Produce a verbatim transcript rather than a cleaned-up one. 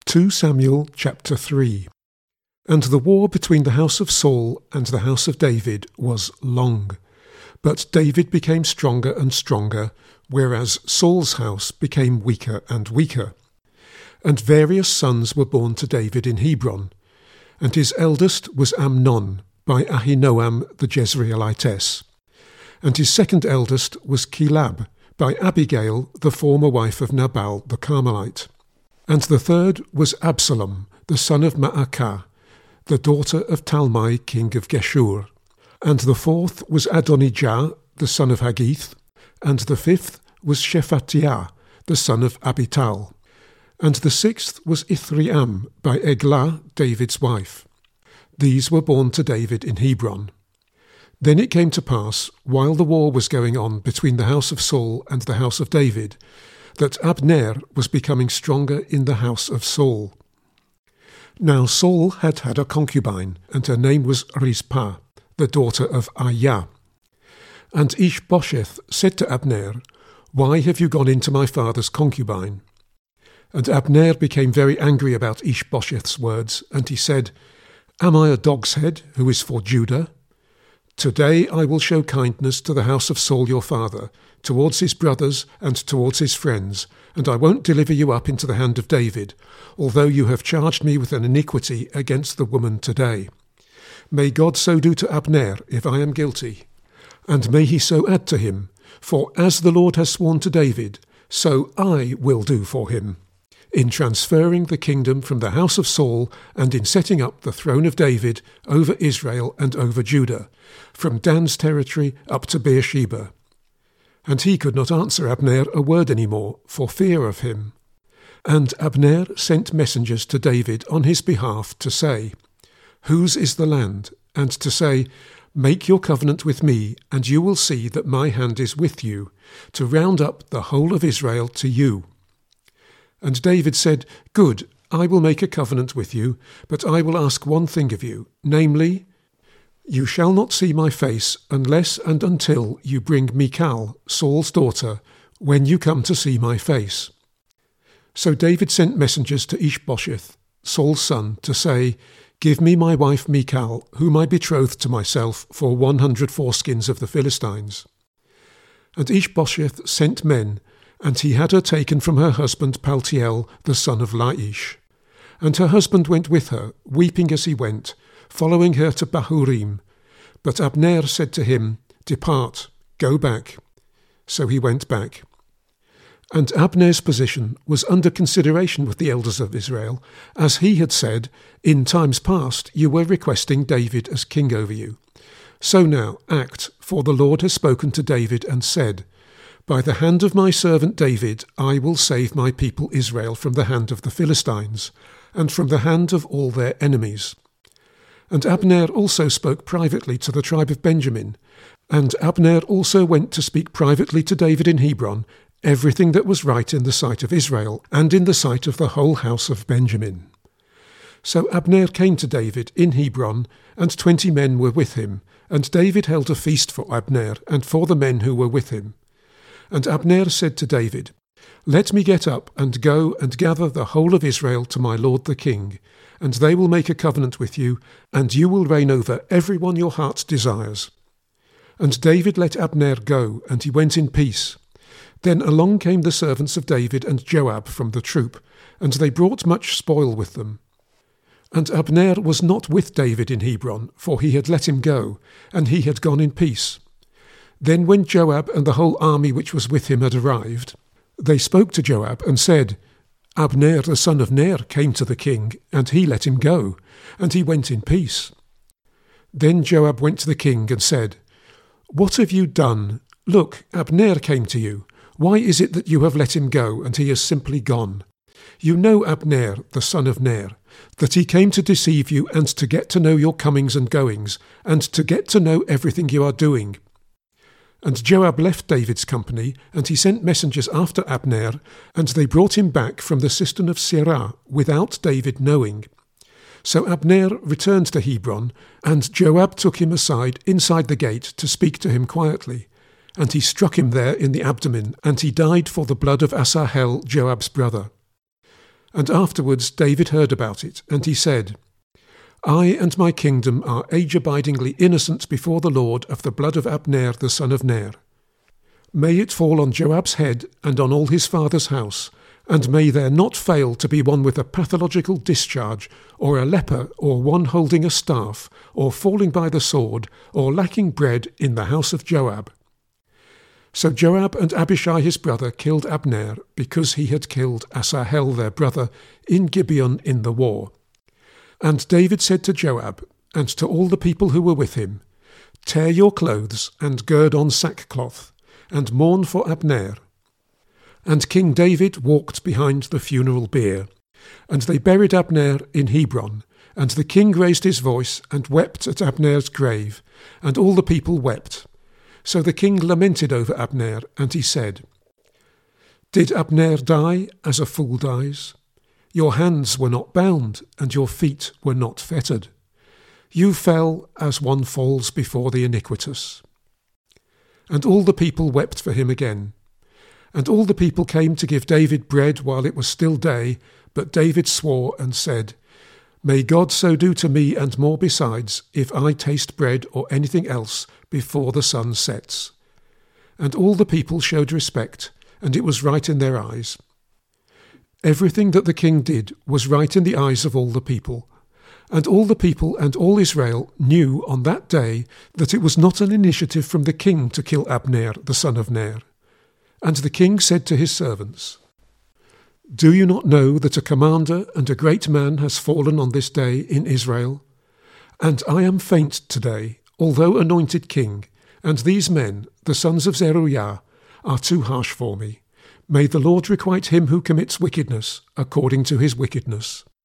Second Samuel chapter three. And the war between the house of Saul and the house of David was long. But David became stronger and stronger, whereas Saul's house became weaker and weaker. And various sons were born to David in Hebron. And his eldest was Amnon, by Ahinoam the Jezreelitess. And his second eldest was Chelab, by Abigail, the former wife of Nabal the Carmelite. And the third was Absalom, the son of Maacah, the daughter of Talmai, king of Geshur. And the fourth was Adonijah, the son of Haggith. And the fifth was Shephatiah, the son of Abital. And the sixth was Ithream, by Eglah, David's wife. These were born to David in Hebron. Then it came to pass, while the war was going on between the house of Saul and the house of David, that Abner was becoming stronger in the house of Saul. Now Saul had had a concubine, and her name was Rizpah, the daughter of Aiah. And Ishbosheth said to Abner, "Why have you gone into my father's concubine?" And Abner became very angry about Ishbosheth's words, and he said, "Am I a dog's head who is for Judah? Today I will show kindness to the house of Saul your father, towards his brothers and towards his friends, and I won't deliver you up into the hand of David, although you have charged me with an iniquity against the woman today. May God so do to Abner if I am guilty, and may he so add to him, for as the Lord has sworn to David, so I will do for him, in transferring the kingdom from the house of Saul and in setting up the throne of David over Israel and over Judah, from Dan's territory up to Beersheba." And he could not answer Abner a word any more, for fear of him. And Abner sent messengers to David on his behalf to say, "Whose is the land?" and to say, "Make your covenant with me, and you will see that my hand is with you, to round up the whole of Israel to you." And David said, "Good, I will make a covenant with you, but I will ask one thing of you, namely, you shall not see my face unless and until you bring Michal, Saul's daughter, when you come to see my face." So David sent messengers to Ishbosheth, Saul's son, to say, "Give me my wife Michal, whom I betrothed to myself for one hundred foreskins of the Philistines." And Ishbosheth sent men, and he had her taken from her husband Paltiel, the son of Laish. And her husband went with her, weeping as he went, following her to Bahurim. But Abner said to him, "Depart, go back." So he went back. And Abner's position was under consideration with the elders of Israel, as he had said, "In times past you were requesting David as king over you. So now act, for the Lord has spoken to David and said, By the hand of my servant David I will save my people Israel from the hand of the Philistines, and from the hand of all their enemies." And Abner also spoke privately to the tribe of Benjamin, and Abner also went to speak privately to David in Hebron, everything that was right in the sight of Israel, and in the sight of the whole house of Benjamin. So Abner came to David in Hebron, and twenty men were with him, and David held a feast for Abner and for the men who were with him. And Abner said to David, "Let me get up and go and gather the whole of Israel to my lord the king, and they will make a covenant with you, and you will reign over every one your heart desires." And David let Abner go, and he went in peace. Then along came the servants of David and Joab from the troop, and they brought much spoil with them. And Abner was not with David in Hebron, for he had let him go, and he had gone in peace. Then when Joab and the whole army which was with him had arrived, they spoke to Joab and said, "Abner the son of Ner came to the king, and he let him go, and he went in peace." Then Joab went to the king and said, "What have you done? Look, Abner came to you. Why is it that you have let him go, and he has simply gone? You know Abner, the son of Ner, that he came to deceive you and to get to know your comings and goings, and to get to know everything you are doing." And Joab left David's company, and he sent messengers after Abner, and they brought him back from the cistern of Sirah, without David knowing. So Abner returned to Hebron, and Joab took him aside inside the gate to speak to him quietly. And he struck him there in the abdomen, and he died for the blood of Asahel, Joab's brother. And afterwards David heard about it, and he said, I and my kingdom are age-abidingly innocent before the Lord of the blood of Abner the son of Ner. May it fall on Joab's head and on all his father's house, and may there not fail to be one with a pathological discharge, or a leper, or one holding a staff, or falling by the sword, or lacking bread in the house of Joab. So Joab and Abishai his brother killed Abner, because he had killed Asahel their brother in Gibeon in the war. And David said to Joab, and to all the people who were with him, Tear your clothes, and gird on sackcloth, and mourn for Abner. And King David walked behind the funeral bier, and they buried Abner in Hebron. And the king raised his voice, and wept at Abner's grave, and all the people wept. So the king lamented over Abner, and he said, Did Abner die as a fool dies? Your hands were not bound, and your feet were not fettered. You fell as one falls before the iniquitous. And all the people wept for him again. And all the people came to give David bread while it was still day, but David swore and said, May God so do to me and more besides, if I taste bread or anything else before the sun sets. And all the people showed respect, and it was right in their eyes. Everything that the king did was right in the eyes of all the people. And all the people and all Israel knew on that day that it was not an initiative from the king to kill Abner the son of Ner. And the king said to his servants, Do you not know that a commander and a great man has fallen on this day in Israel? And I am faint today, although anointed king, and these men, the sons of Zeruiah, are too harsh for me. May the Lord requite him who commits wickedness according to his wickedness.